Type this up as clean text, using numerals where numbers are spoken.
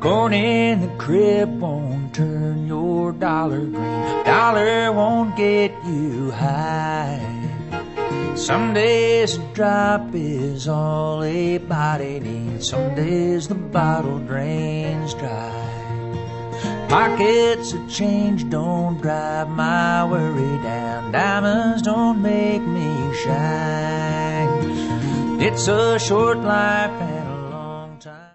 Corn in the crib won't turn your dollar green. Dollar won't get you high. Some days a drop is all a body needs. Some days the bottle drains dry. Pockets of change don't drive my worry down. Diamonds don't make me shine. It's a short life